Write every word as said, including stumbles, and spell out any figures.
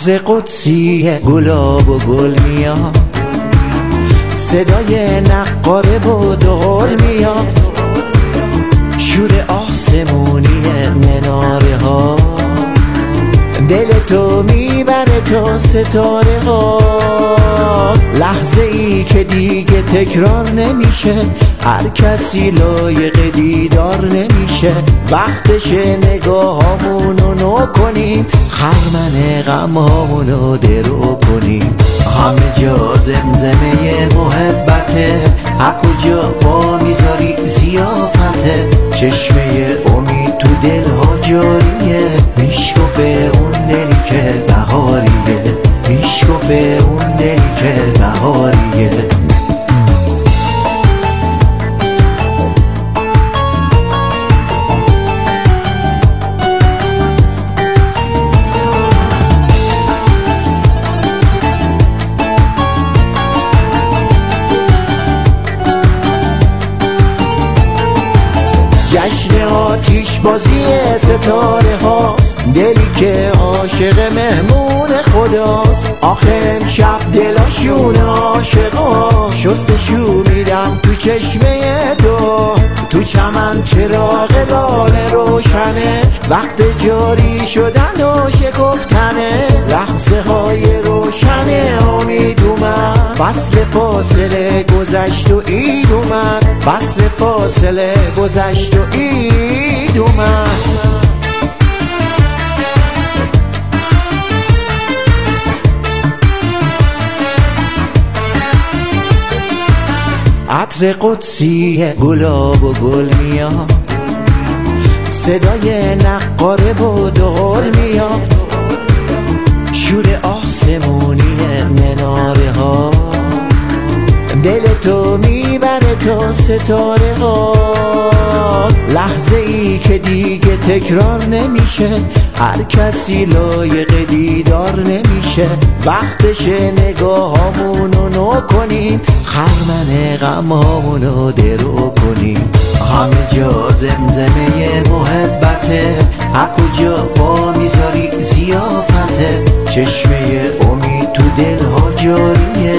عطر قدسی گلاب و گل میاد، صدای نقاره و دهل میاد، شور آسمونی مناره ها دل تو میبره تا ستاره ها. لحظه ای که دیگه تکرار نمیشه، هر کسی لایق دیدار نمیشه. وقتش نگاهامونو نو کنیم، خرمن غمامونو درو کنیم. همه جا زمزمه محبته، از کجا پا میذاری زیافته. چشمه امید تو دلها جاریه، میشکفه اون دلی که بهاریه، میشکفه اون دلی که بهاریه. جشن آتیش بازی ستاره هاست، دلی که عاشق مهمون خداست. آخه امشب دلاشون عاشقا، شستشو میدم تو چشمه تو. تو چمن چراغ لاله روشنه، وقت جاری شدن و شکفتنه. لحظه های روشن امید اومد، فصل فاصله گذشت و عید اومد. فصل فاصله گذشت و عید اومد. عطر قدسی گلاب و گل میاد، صدای نقاره و دهل میاد، شور آسمونی مناره ها دل تو میبره تا ستاره ها. لحظه ای که دیگه تکرار نمیشه، هر کسی لایق دیدار نمیشه. وقتش نگاهامونو نو کنیم، خرمن غمامونو درو کنیم. همه جا زمزمه محبته، از کجا پا میذاری زیافته. چشمه امید تو دلها جاریه،